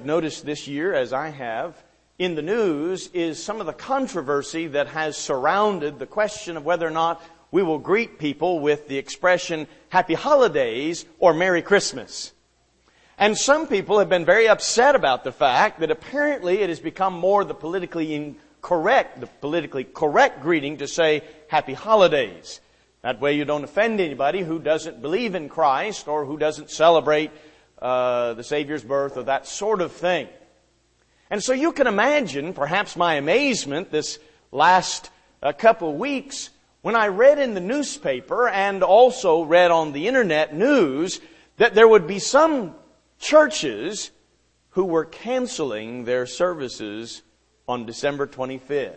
have noticed this year, as I have, in the news is some of the controversy that has surrounded the question of whether or not we will greet people with the expression Happy Holidays or Merry Christmas. And some people have been very upset about the fact that apparently it has become more the politically correct greeting to say Happy Holidays. That way you don't offend anybody who doesn't believe in Christ or who doesn't celebrate the Savior's birth or that sort of thing. And so you can imagine perhaps my amazement this last couple of weeks when I read in the newspaper and also read on the internet news that there would be some churches who were canceling their services on December 25th.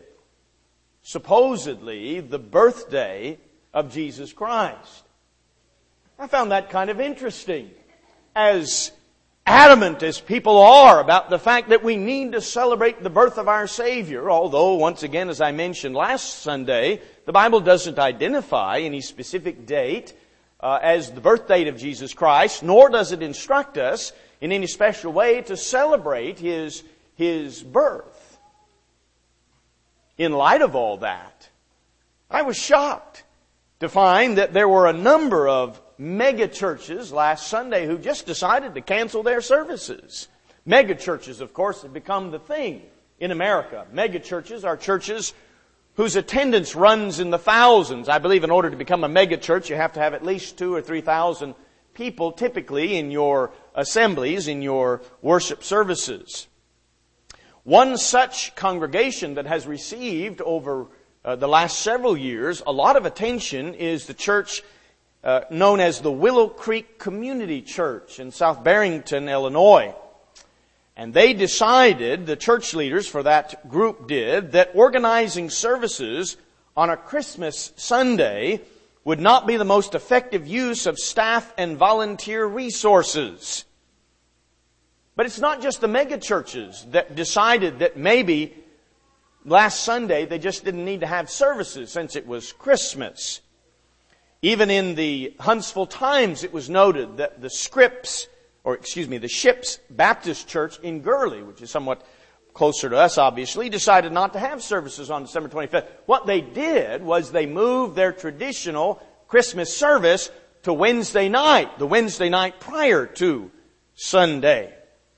Supposedly the birthday of Jesus Christ. I found that kind of interesting. As adamant as people are about the fact that we need to celebrate the birth of our Savior, although, once again, as I mentioned last Sunday, the Bible doesn't identify any specific date as the birth date of Jesus Christ, nor does it instruct us in any special way to celebrate His birth. In light of all that, I was shocked to find that there were a number of mega churches last Sunday who just decided to cancel their services. Mega churches, of course, have become the thing in America. Mega churches are churches whose attendance runs in the thousands. I believe in order to become a mega church, you have to have at least 2,000 or 3,000 people typically in your assemblies, in your worship services. One such congregation that has received over the last several years a lot of attention is the church known as the Willow Creek Community Church in South Barrington, Illinois. And they decided, the church leaders for that group did, that organizing services on a Christmas Sunday would not be the most effective use of staff and volunteer resources. But it's not just the mega churches that decided that maybe last Sunday they just didn't need to have services since it was Christmas. Even in the Huntsville Times, it was noted that the Ships Baptist Church in Gurley, which is somewhat closer to us, obviously, decided not to have services on December 25th. What they did was they moved their traditional Christmas service to Wednesday night, the Wednesday night prior to Sunday.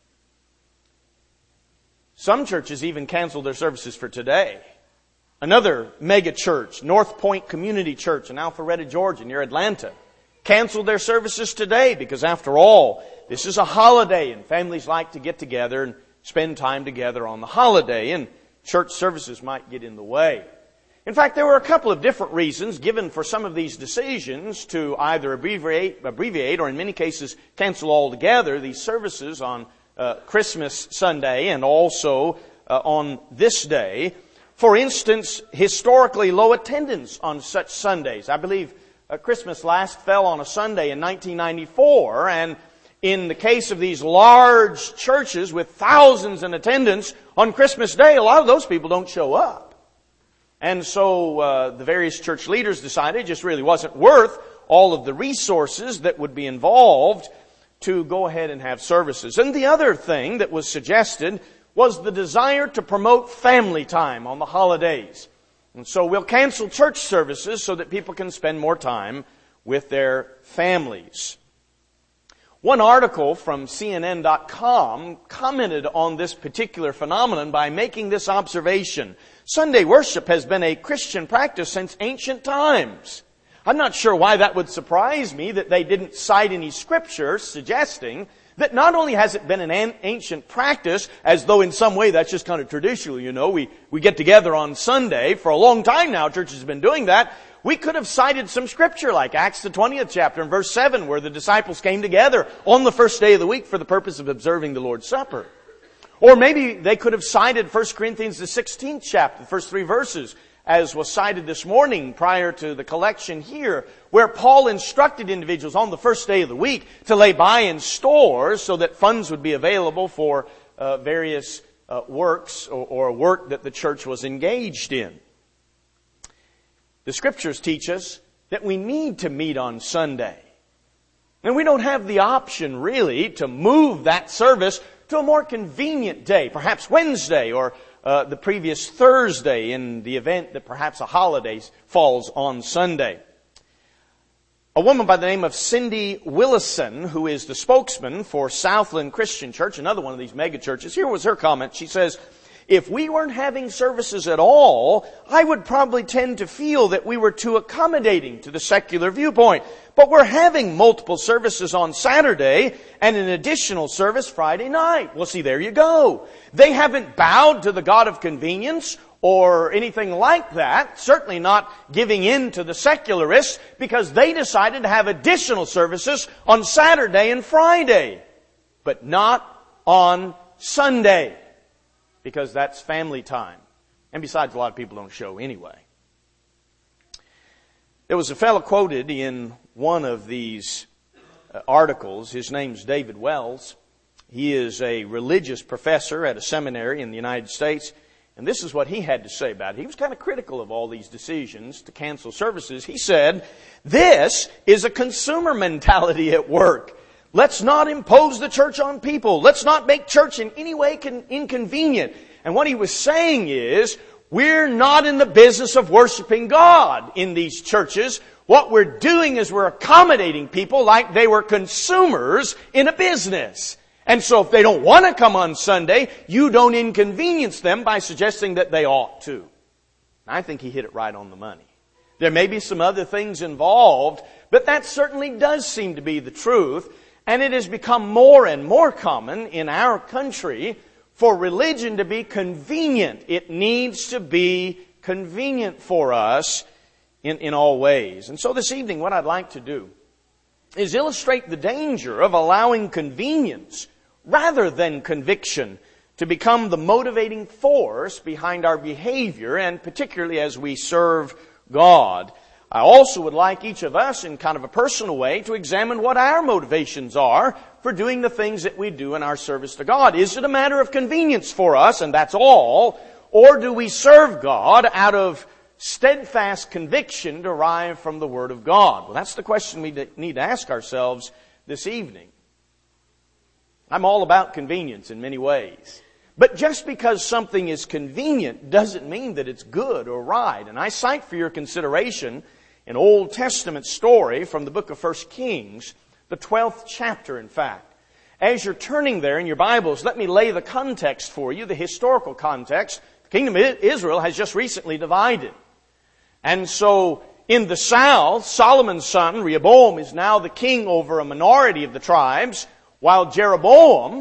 Some churches even canceled their services for today. Another mega church, North Point Community Church in Alpharetta, Georgia, near Atlanta, canceled their services today because, after all, this is a holiday and families like to get together and spend time together on the holiday, and church services might get in the way. In fact, there were a couple of different reasons given for some of these decisions to either abbreviate or in many cases cancel altogether these services on Christmas Sunday and also on this day. For instance, historically low attendance on such Sundays. I believe Christmas last fell on a Sunday in 1994, and in the case of these large churches with thousands in attendance on Christmas Day, a lot of those people don't show up. And so the various church leaders decided it just really wasn't worth all of the resources that would be involved to go ahead and have services. And the other thing that was suggested was the desire to promote family time on the holidays. And so we'll cancel church services so that people can spend more time with their families. One article from CNN.com commented on this particular phenomenon by making this observation. Sunday worship has been a Christian practice since ancient times. I'm not sure why that would surprise me that they didn't cite any scripture suggesting that not only has it been an ancient practice, as though in some way that's just kind of traditional, we get together on Sunday. For a long time now, churches have been doing that. We could have cited some scripture like Acts the 20th chapter and verse 7, where the disciples came together on the first day of the week for the purpose of observing the Lord's Supper. Or maybe they could have cited 1 Corinthians the 16th chapter, the first 3 verses, as was cited this morning prior to the collection here, where Paul instructed individuals on the first day of the week to lay by in stores so that funds would be available for various works or work that the church was engaged in. The Scriptures teach us that we need to meet on Sunday. And we don't have the option, really, to move that service to a more convenient day, perhaps Wednesday or the previous Thursday in the event that perhaps a holiday falls on Sunday. A woman by the name of Cindy Willison, who is the spokesman for Southland Christian Church, another one of these mega churches, here was her comment. She says, "If we weren't having services at all, I would probably tend to feel that we were too accommodating to the secular viewpoint. But we're having multiple services on Saturday and an additional service Friday night." Well, see, there you go. They haven't bowed to the God of convenience or anything like that, certainly not giving in to the secularists, because they decided to have additional services on Saturday and Friday, but not on Sunday, because that's family time. And besides, a lot of people don't show anyway. There was a fellow quoted in one of these articles. His name's David Wells. He is a religious professor at a seminary in the United States. And this is what he had to say about it. He was kind of critical of all these decisions to cancel services. He said, "This is a consumer mentality at work. Let's not impose the church on people. Let's not make church in any way inconvenient." And what he was saying is, we're not in the business of worshiping God in these churches. What we're doing is we're accommodating people like they were consumers in a business. And so if they don't want to come on Sunday, you don't inconvenience them by suggesting that they ought to. I think he hit it right on the money. There may be some other things involved, but that certainly does seem to be the truth. And it has become more and more common in our country for religion to be convenient. It needs to be convenient for us in all ways. And so this evening, what I'd like to do is illustrate the danger of allowing convenience rather than conviction to become the motivating force behind our behavior, and particularly as we serve God. I also would like each of us, in kind of a personal way, to examine what our motivations are for doing the things that we do in our service to God. Is it a matter of convenience for us, and that's all, or do we serve God out of steadfast conviction derived from the Word of God? Well, that's the question we need to ask ourselves this evening. I'm all about convenience in many ways. But just because something is convenient doesn't mean that it's good or right. And I cite for your consideration an Old Testament story from the book of 1 Kings, the 12th chapter, in fact. As you're turning there in your Bibles, let me lay the context for you, the historical context. The kingdom of Israel has just recently divided. And so in the south, Solomon's son, Rehoboam, is now the king over a minority of the tribes, while Jeroboam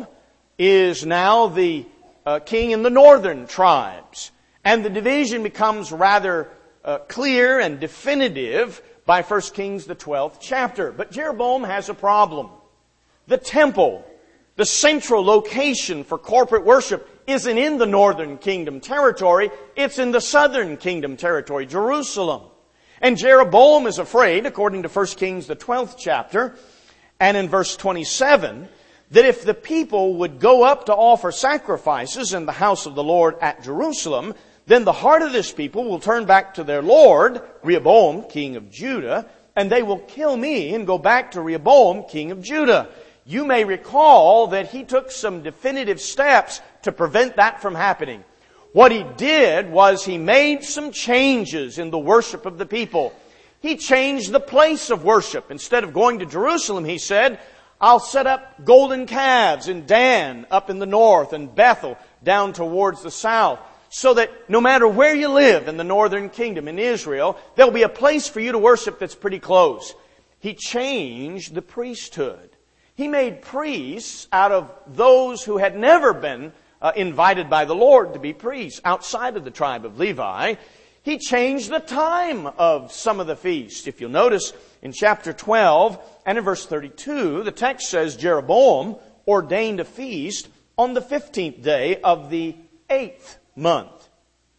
is now the king in the northern tribes. And the division becomes rather clear and definitive by 1 Kings, the 12th chapter. But Jeroboam has a problem. The temple, the central location for corporate worship, isn't in the northern kingdom territory. It's in the southern kingdom territory, Jerusalem. And Jeroboam is afraid, according to 1 Kings, the 12th chapter, and in verse 27, that if the people would go up to offer sacrifices in the house of the Lord at Jerusalem, then the heart of this people will turn back to their Lord, Rehoboam, king of Judah, and they will kill me and go back to Rehoboam, king of Judah. You may recall that he took some definitive steps to prevent that from happening. What he did was he made some changes in the worship of the people. He changed the place of worship. Instead of going to Jerusalem, he said, I'll set up golden calves in Dan up in the north and Bethel down towards the south, so that no matter where you live in the northern kingdom in Israel, there'll be a place for you to worship that's pretty close. He changed the priesthood. He made priests out of those who had never been invited by the Lord to be priests outside of the tribe of Levi. He changed the time of some of the feasts. If you'll notice in chapter 12 and in verse 32, the text says Jeroboam ordained a feast on the 15th day of the 8th month,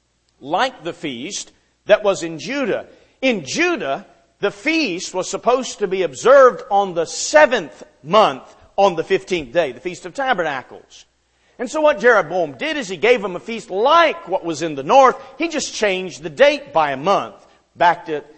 like the feast that was in Judah. In Judah, the feast was supposed to be observed on the 7th month on the 15th day, the Feast of Tabernacles. And so what Jeroboam did is he gave them a feast like what was in the north. He just changed the date by a month, backed it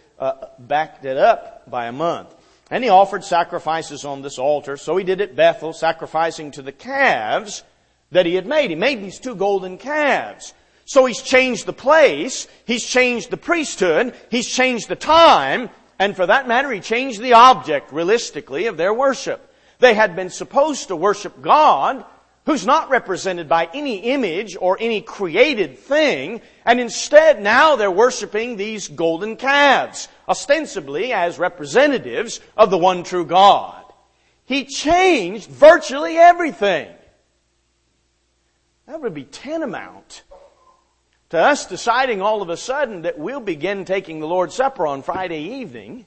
up by a month. And he offered sacrifices on this altar. So he did at Bethel, sacrificing to the calves that he had made. He made these 2 golden calves. So he's changed the place, he's changed the priesthood, he's changed the time, and for that matter, he changed the object, realistically, of their worship. They had been supposed to worship God, who's not represented by any image or any created thing, and instead now they're worshiping these golden calves, ostensibly as representatives of the one true God. He changed virtually everything. That would be tantamount to us deciding all of a sudden that we'll begin taking the Lord's Supper on Friday evening,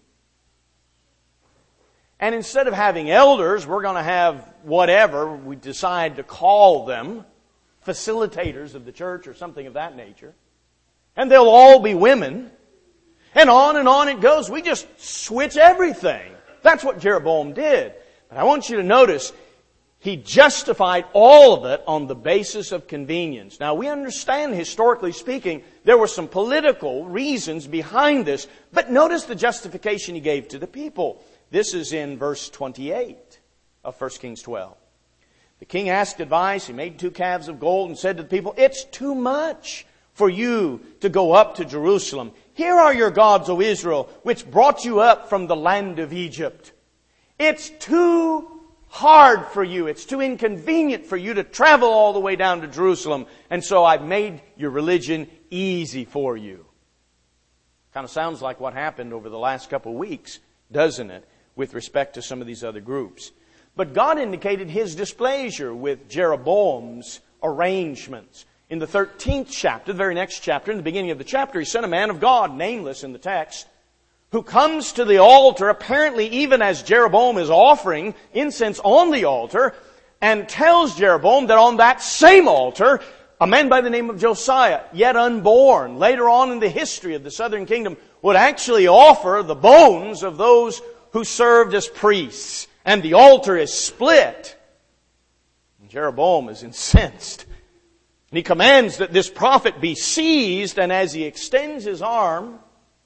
and instead of having elders, we're going to have whatever we decide to call them, facilitators of the church or something of that nature. And they'll all be women. And on it goes. We just switch everything. That's what Jeroboam did. But I want you to notice, he justified all of it on the basis of convenience. Now we understand, historically speaking, there were some political reasons behind this. But notice the justification he gave to the people. This is in verse 28 of 1 Kings 12. The king asked advice. He made 2 calves of gold and said to the people, "It's too much for you to go up to Jerusalem. Here are your gods, O Israel, which brought you up from the land of Egypt. It's too hard for you. It's too inconvenient for you to travel all the way down to Jerusalem. And so I've made your religion easy for you." Kind of sounds like what happened over the last couple of weeks, doesn't it, with respect to some of these other groups. But God indicated His displeasure with Jeroboam's arrangements. In the 13th chapter, the very next chapter, in the beginning of the chapter, He sent a man of God, nameless in the text, who comes to the altar, apparently even as Jeroboam is offering incense on the altar, and tells Jeroboam that on that same altar, a man by the name of Josiah, yet unborn, later on in the history of the southern kingdom, would actually offer the bones of those who served as priests. And the altar is split. And Jeroboam is incensed. And he commands that this prophet be seized, and as he extends his arm,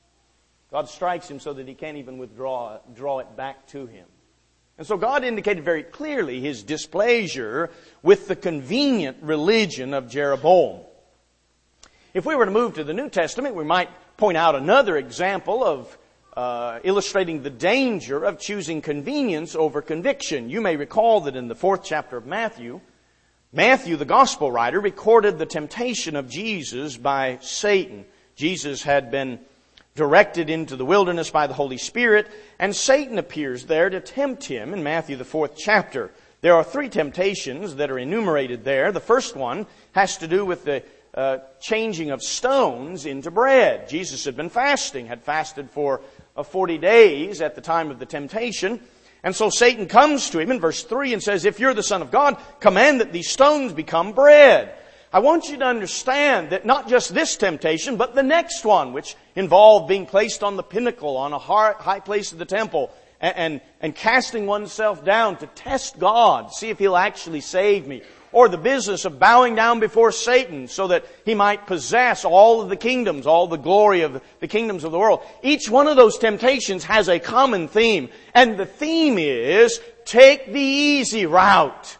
God strikes him so that he can't even draw it back to him. And so God indicated very clearly His displeasure with the convenient religion of Jeroboam. If we were to move to the New Testament, we might point out another example of illustrating the danger of choosing convenience over conviction. You may recall that in the 4th chapter of Matthew, the gospel writer, recorded the temptation of Jesus by Satan. Jesus had been directed into the wilderness by the Holy Spirit, and Satan appears there to tempt him in Matthew the 4th chapter. There are 3 temptations that are enumerated there. The first one has to do with the changing of stones into bread. Jesus had been fasting, had fasted for 40 days at the time of the temptation. And so Satan comes to him in verse 3 and says, "If you're the Son of God, command that these stones become bread." I want you to understand that not just this temptation, but the next one, which involved being placed on the pinnacle, on a high place of the temple, and casting oneself down to test God, see if He'll actually save me. Or the business of bowing down before Satan so that he might possess all of the kingdoms, all the glory of the kingdoms of the world. Each one of those temptations has a common theme. And the theme is, take the easy route.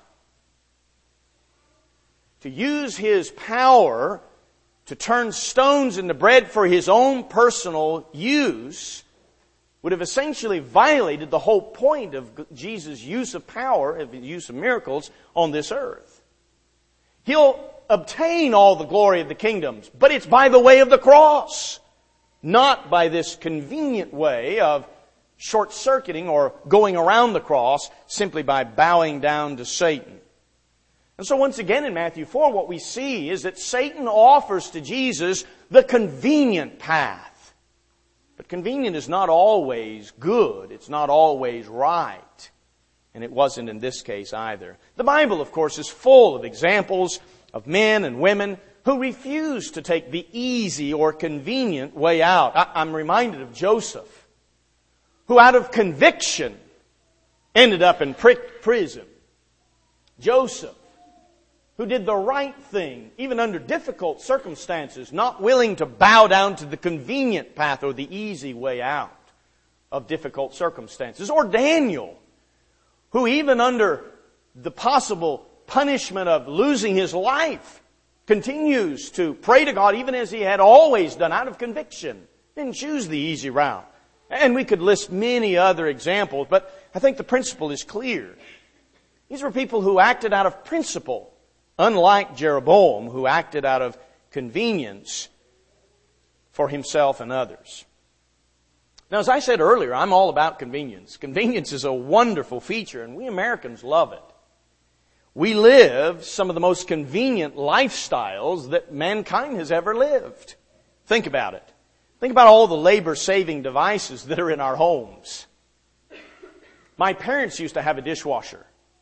To use his power to turn stones into bread for his own personal use would have essentially violated the whole point of Jesus' use of power, of His use of miracles on this earth. He'll obtain all the glory of the kingdoms, but it's by the way of the cross, not by this convenient way of short-circuiting or going around the cross simply by bowing down to Satan. And so once again in Matthew 4, what we see is that Satan offers to Jesus the convenient path. But convenient is not always good. It's not always right. And it wasn't in this case either. The Bible, of course, is full of examples of men and women who refuse to take the easy or convenient way out. I'm reminded of Joseph, who out of conviction ended up in prison. Joseph, who did the right thing, even under difficult circumstances, not willing to bow down to the convenient path or the easy way out of difficult circumstances. Or Daniel, who even under the possible punishment of losing his life, continues to pray to God even as he had always done out of conviction. Didn't choose the easy route. And we could list many other examples, but I think the principle is clear. These were people who acted out of principle, unlike Jeroboam, who acted out of convenience for himself and others. Now, as I said earlier, I'm all about convenience. Convenience is a wonderful feature, and we Americans love it. We live some of the most convenient lifestyles that mankind has ever lived. Think about it. Think about all the labor-saving devices that are in our homes. My parents used to have a dishwasher.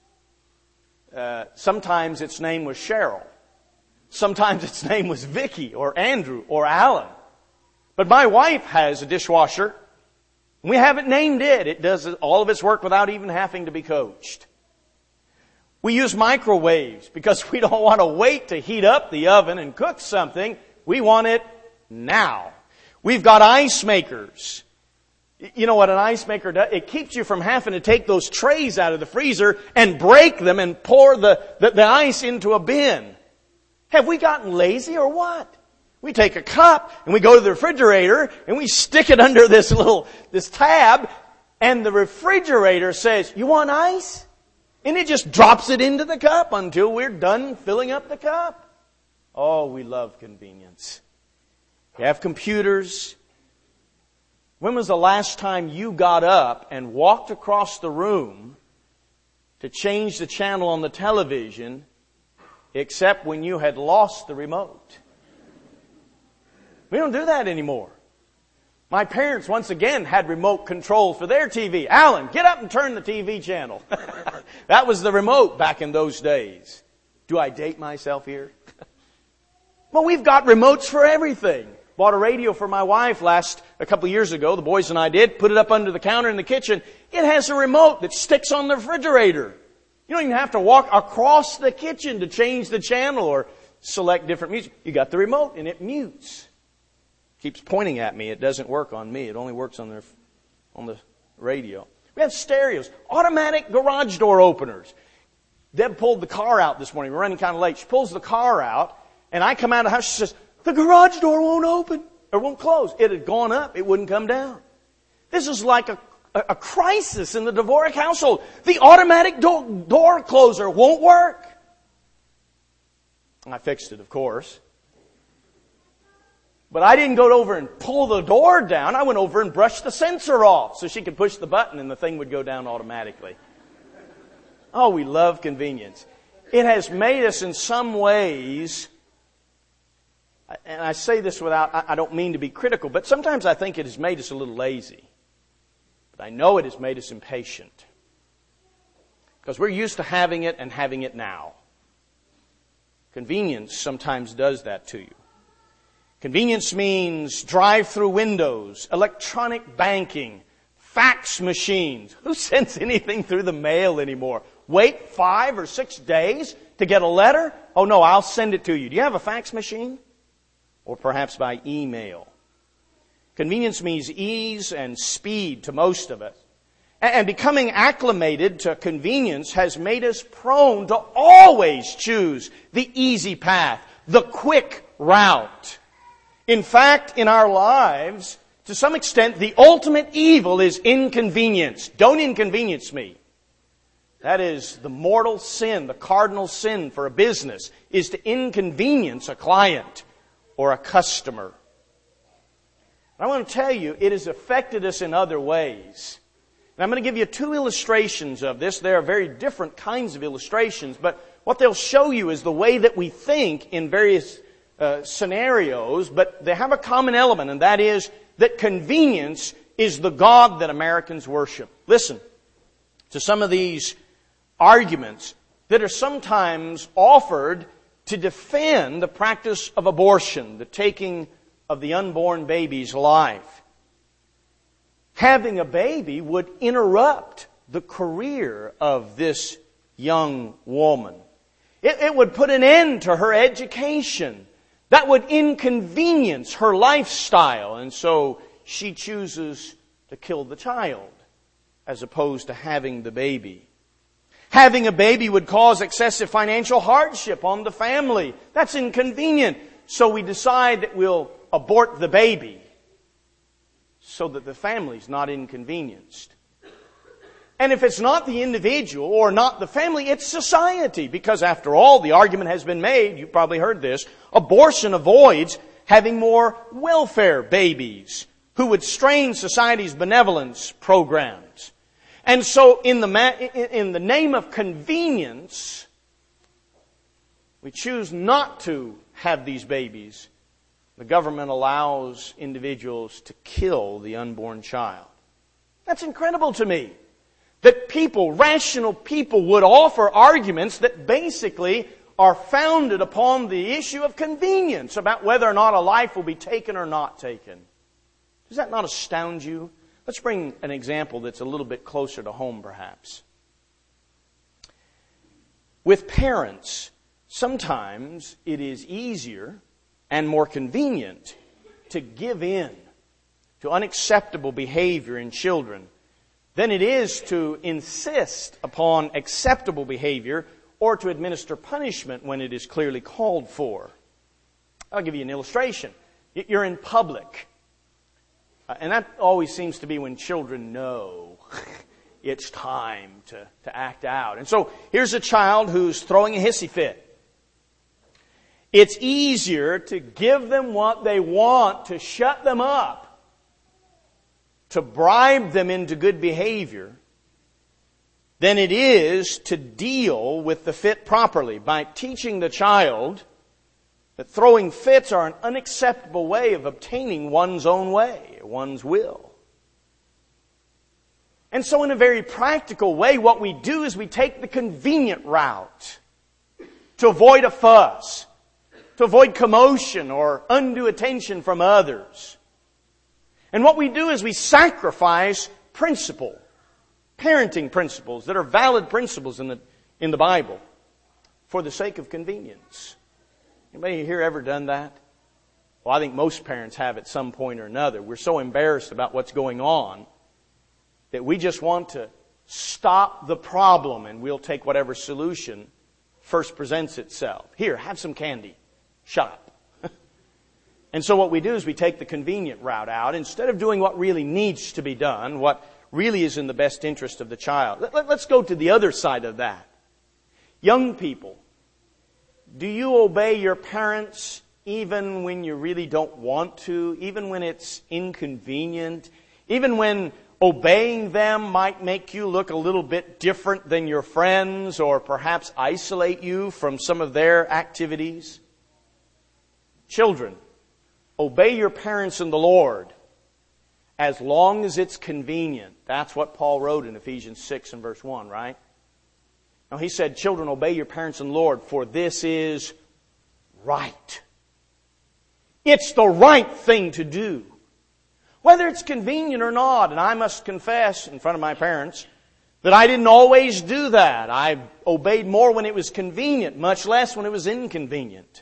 Sometimes its name was Cheryl. Sometimes its name was Vicky or Andrew or Alan. But my wife has a dishwasher. We haven't named it. It does all of its work without even having to be coached. We use microwaves because we don't want to wait to heat up the oven and cook something. We want it now. We've got ice makers. You know what an ice maker does? It keeps you from having to take those trays out of the freezer and break them and pour the ice into a bin. Have we gotten lazy or what? We take a cup and we go to the refrigerator and we stick it under this tab, and the refrigerator says, "You want ice?" And it just drops it into the cup until we're done filling up the cup. Oh, we love convenience. You have computers. When was the last time you got up and walked across the room to change the channel on the television, except when you had lost the remote? We don't do that anymore. My parents, once again, had remote control for their TV. Alan, get up and turn the TV channel. That was the remote back in those days. Do I date myself here? Well, we've got remotes for everything. Bought a radio for my wife a couple of years ago. The boys and I did. Put it up under the counter in the kitchen. It has a remote that sticks on the refrigerator. You don't even have to walk across the kitchen to change the channel or select different music. You got the remote and it mutes. Keeps pointing at me. It doesn't work on me. It only works on the radio. We have stereos. Automatic garage door openers. Deb pulled the car out this morning. We're running kind of late. She pulls the car out, and I come out of the house. She says, "The garage door won't open or won't close." It had gone up. It wouldn't come down. This is like a crisis in the Dvorak household. The automatic door closer won't work. I fixed it, of course. But I didn't go over and pull the door down. I went over and brushed the sensor off so she could push the button and the thing would go down automatically. Oh, we love convenience. It has made us in some ways, and I say this I don't mean to be critical, but sometimes I think it has made us a little lazy. But I know it has made us impatient. Because we're used to having it and having it now. Convenience sometimes does that to you. Convenience means drive-through windows, electronic banking, fax machines. Who sends anything through the mail anymore? Wait 5 or 6 days to get a letter? Oh no, I'll send it to you. Do you have a fax machine? Or perhaps by email. Convenience means ease and speed to most of us. And becoming acclimated to convenience has made us prone to always choose the easy path, the quick route. In fact, in our lives, to some extent, the ultimate evil is inconvenience. Don't inconvenience me. That is the mortal sin, the cardinal sin for a business, is to inconvenience a client or a customer. I want to tell you, it has affected us in other ways. And I'm going to give you 2 illustrations of this. They are very different kinds of illustrations, but what they'll show you is the way that we think in various scenarios, but they have a common element, and that is that convenience is the God that Americans worship. Listen to some of these arguments that are sometimes offered to defend the practice of abortion, the taking of the unborn baby's life. Having a baby would interrupt the career of this young woman. It would put an end to her education. That would inconvenience her lifestyle, and so she chooses to kill the child as opposed to having the baby. Having a baby would cause excessive financial hardship on the family. That's inconvenient. So we decide that we'll abort the baby so that the family's not inconvenienced. And if it's not the individual or not the family, it's society. Because after all, the argument has been made, you've probably heard this, abortion avoids having more welfare babies who would strain society's benevolence programs. And so in the name of convenience, we choose not to have these babies. The government allows individuals to kill the unborn child. That's incredible to me. That people, rational people, would offer arguments that basically are founded upon the issue of convenience about whether or not a life will be taken or not taken. Does that not astound you? Let's bring an example that's a little bit closer to home, perhaps. With parents, sometimes it is easier and more convenient to give in to unacceptable behavior in children than it is to insist upon acceptable behavior or to administer punishment when it is clearly called for. I'll give you an illustration. You're in public. And that always seems to be when children know it's time to act out. And so here's a child who's throwing a hissy fit. It's easier to give them what they want, to shut them up, to bribe them into good behavior, than it is to deal with the fit properly by teaching the child that throwing fits are an unacceptable way of obtaining one's own way, one's will. And so in a very practical way, what we do is we take the convenient route to avoid a fuss, to avoid commotion or undue attention from others. And what we do is we sacrifice parenting principles that are valid principles in the Bible for the sake of convenience. Anybody here ever done that? Well, I think most parents have at some point or another. We're so embarrassed about what's going on that we just want to stop the problem and we'll take whatever solution first presents itself. Here, have some candy. Shut up. And so what we do is we take the convenient route out instead of doing what really needs to be done, what really is in the best interest of the child. Let's go to the other side of that. Young people, do you obey your parents even when you really don't want to, even when it's inconvenient, even when obeying them might make you look a little bit different than your friends or perhaps isolate you from some of their activities? Children, obey your parents in the Lord as long as it's convenient. That's what Paul wrote in Ephesians 6 and verse 1, right? Now he said, children, obey your parents in the Lord, for this is right. It's the right thing to do. Whether it's convenient or not, and I must confess in front of my parents that I didn't always do that. I obeyed more when it was convenient, much less when it was inconvenient.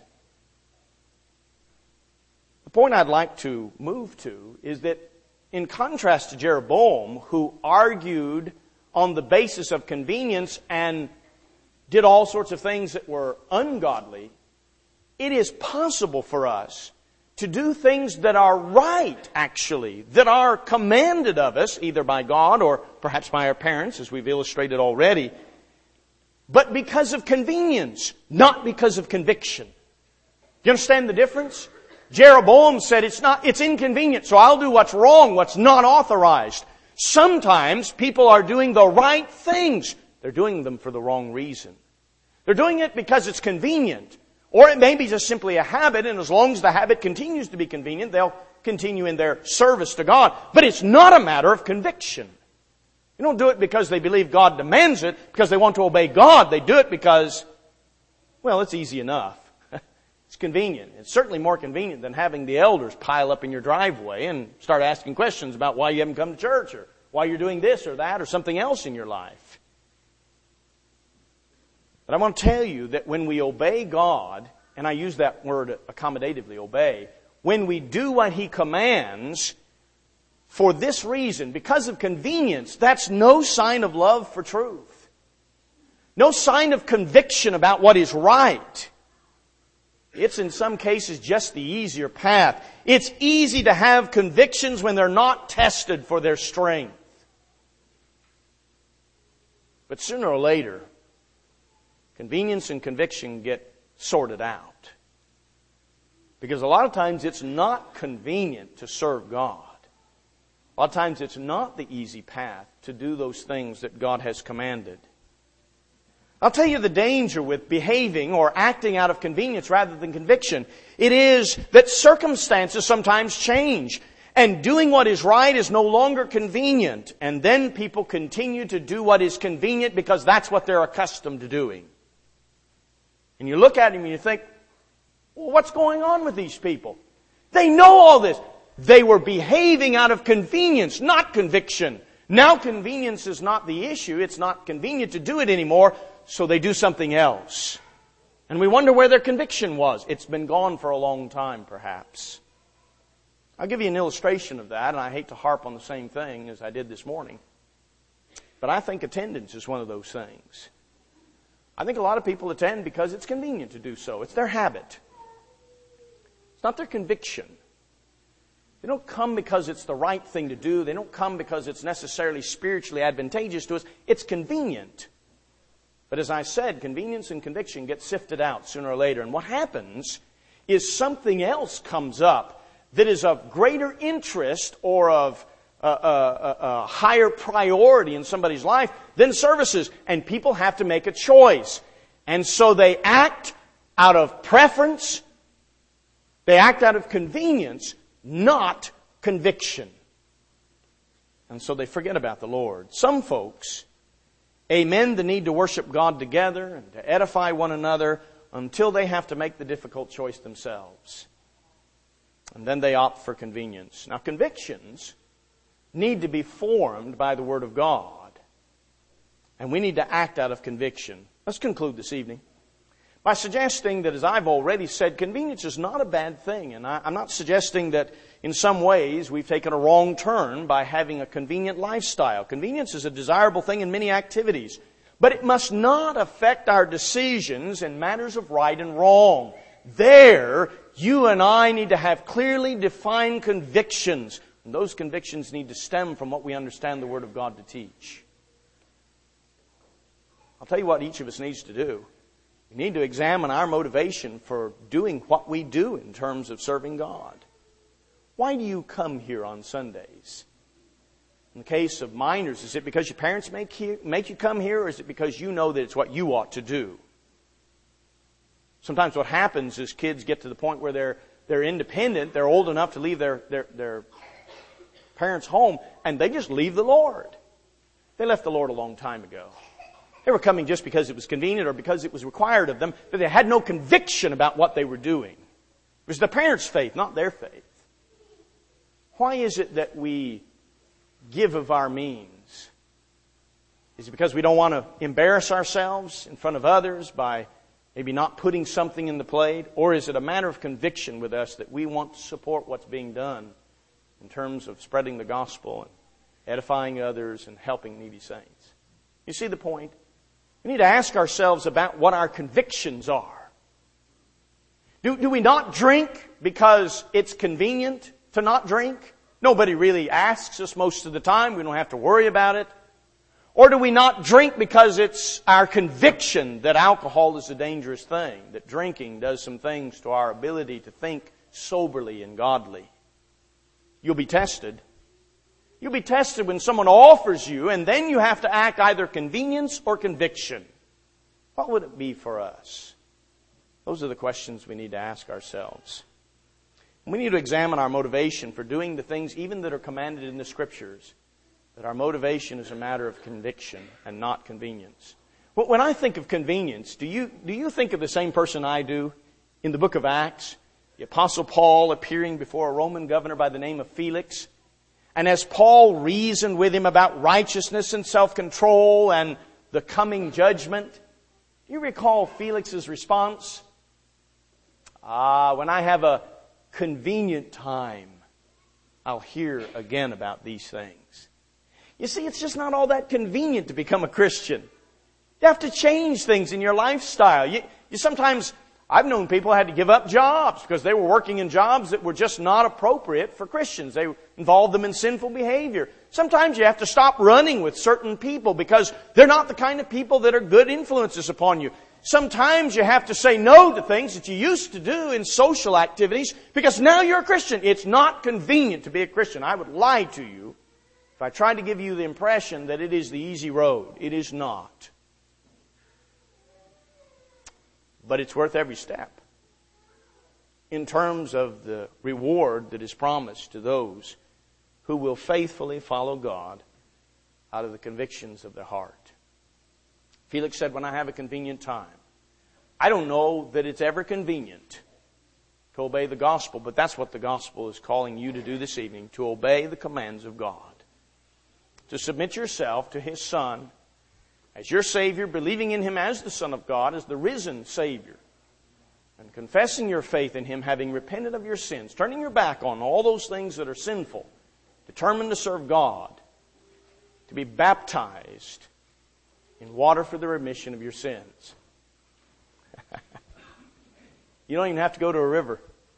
The point I'd like to move to is that in contrast to Jeroboam, who argued on the basis of convenience and did all sorts of things that were ungodly, it is possible for us to do things that are right, actually, that are commanded of us, either by God or perhaps by our parents, as we've illustrated already, but because of convenience, not because of conviction. Do you understand the difference? Jeroboam said it's inconvenient, so I'll do what's wrong, what's not authorized. Sometimes people are doing the right things. They're doing them for the wrong reason. They're doing it because it's convenient. Or it may be just simply a habit, and as long as the habit continues to be convenient, they'll continue in their service to God. But it's not a matter of conviction. They don't do it because they believe God demands it, because they want to obey God. They do it because, well, it's easy enough. It's convenient. It's certainly more convenient than having the elders pile up in your driveway and start asking questions about why you haven't come to church or why you're doing this or that or something else in your life. But I want to tell you that when we obey God, and I use that word accommodatively, obey, when we do what He commands for this reason, because of convenience, that's no sign of love for truth. No sign of conviction about what is right. It's in some cases just the easier path. It's easy to have convictions when they're not tested for their strength. But sooner or later, convenience and conviction get sorted out. Because a lot of times it's not convenient to serve God. A lot of times it's not the easy path to do those things that God has commanded. I'll tell you the danger with behaving or acting out of convenience rather than conviction. It is that circumstances sometimes change, and doing what is right is no longer convenient, and then people continue to do what is convenient because that's what they're accustomed to doing. And you look at them and you think, well, what's going on with these people? They know all this. They were behaving out of convenience, not conviction. Now convenience is not the issue. It's not convenient to do it anymore. So they do something else. And we wonder where their conviction was. It's been gone for a long time, perhaps. I'll give you an illustration of that, and I hate to harp on the same thing as I did this morning. But I think attendance is one of those things. I think a lot of people attend because it's convenient to do so. It's their habit. It's not their conviction. They don't come because it's the right thing to do. They don't come because it's necessarily spiritually advantageous to us. It's convenient. But as I said, convenience and conviction get sifted out sooner or later. And what happens is something else comes up that is of greater interest or of a higher priority in somebody's life than services. And people have to make a choice. And so they act out of preference. They act out of convenience, not conviction. And so they forget about the Lord. Some folks amen the need to worship God together and to edify one another until they have to make the difficult choice themselves. And then they opt for convenience. Now, convictions need to be formed by the Word of God. And we need to act out of conviction. Let's conclude this evening by suggesting that, as I've already said, convenience is not a bad thing. And I'm not suggesting that in some ways we've taken a wrong turn by having a convenient lifestyle. Convenience is a desirable thing in many activities. But it must not affect our decisions in matters of right and wrong. There, you and I need to have clearly defined convictions. And those convictions need to stem from what we understand the Word of God to teach. I'll tell you what each of us needs to do. We need to examine our motivation for doing what we do in terms of serving God. Why do you come here on Sundays? In the case of minors, is it because your parents make you come here, or is it because you know that it's what you ought to do? Sometimes what happens is kids get to the point where they're independent, they're old enough to leave their parents' home, and they just leave the Lord. They left the Lord a long time ago. They were coming just because it was convenient or because it was required of them, but they had no conviction about what they were doing. It was the parents' faith, not their faith. Why is it that we give of our means? Is it because we don't want to embarrass ourselves in front of others by maybe not putting something in the plate? Or is it a matter of conviction with us that we want to support what's being done in terms of spreading the gospel and edifying others and helping needy saints? You see the point? We need to ask ourselves about what our convictions are. Do we not drink because it's convenient to not drink? Nobody really asks us most of the time. We don't have to worry about it. Or do we not drink because it's our conviction that alcohol is a dangerous thing, that drinking does some things to our ability to think soberly and godly? You'll be tested. You'll be tested when someone offers you, and then you have to act either convenience or conviction. What would it be for us? Those are the questions we need to ask ourselves. We need to examine our motivation for doing the things even that are commanded in the Scriptures, that our motivation is a matter of conviction and not convenience. When I think of convenience, do you think of the same person I do in the book of Acts? The Apostle Paul appearing before a Roman governor by the name of Felix. And as Paul reasoned with him about righteousness and self-control and the coming judgment, do you recall Felix's response? When I have a convenient time, I'll hear again about these things. You see, it's just not all that convenient to become a Christian. You have to change things in your lifestyle. You sometimes, I've known people who had to give up jobs because they were working in jobs that were just not appropriate for Christians. They involved them in sinful behavior. Sometimes you have to stop running with certain people because they're not the kind of people that are good influences upon you. Sometimes you have to say no to things that you used to do in social activities because now you're a Christian. It's not convenient to be a Christian. I would lie to you if I tried to give you the impression that it is the easy road. It is not. But it's worth every step in terms of the reward that is promised to those who will faithfully follow God out of the convictions of their heart. Felix said, when I have a convenient time. I don't know that it's ever convenient to obey the gospel, but that's what the gospel is calling you to do this evening, to obey the commands of God. To submit yourself to His Son as your Savior, believing in Him as the Son of God, as the risen Savior, and confessing your faith in Him, having repented of your sins, turning your back on all those things that are sinful, determined to serve God, to be baptized in water for the remission of your sins. You don't even have to go to a river.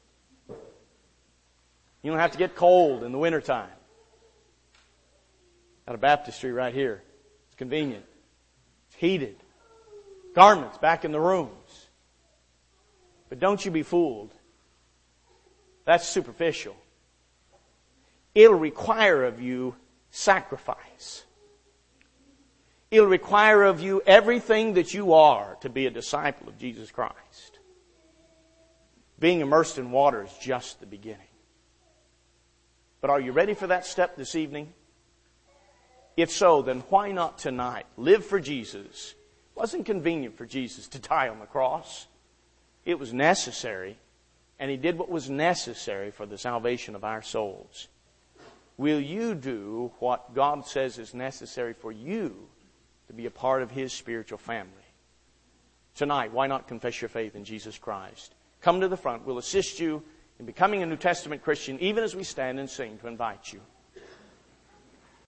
You don't have to get cold in the wintertime. Got a baptistry right here. It's convenient. It's heated. Garments back in the rooms. But don't you be fooled. That's superficial. It'll require of you sacrifice. It'll require of you everything that you are to be a disciple of Jesus Christ. Being immersed in water is just the beginning. But are you ready for that step this evening? If so, then why not tonight live for Jesus? It wasn't convenient for Jesus to die on the cross. It was necessary, and He did what was necessary for the salvation of our souls. Will you do what God says is necessary for you to be a part of His spiritual family? Tonight, why not confess your faith in Jesus Christ? Come to the front. We'll assist you in becoming a New Testament Christian even as we stand and sing to invite you.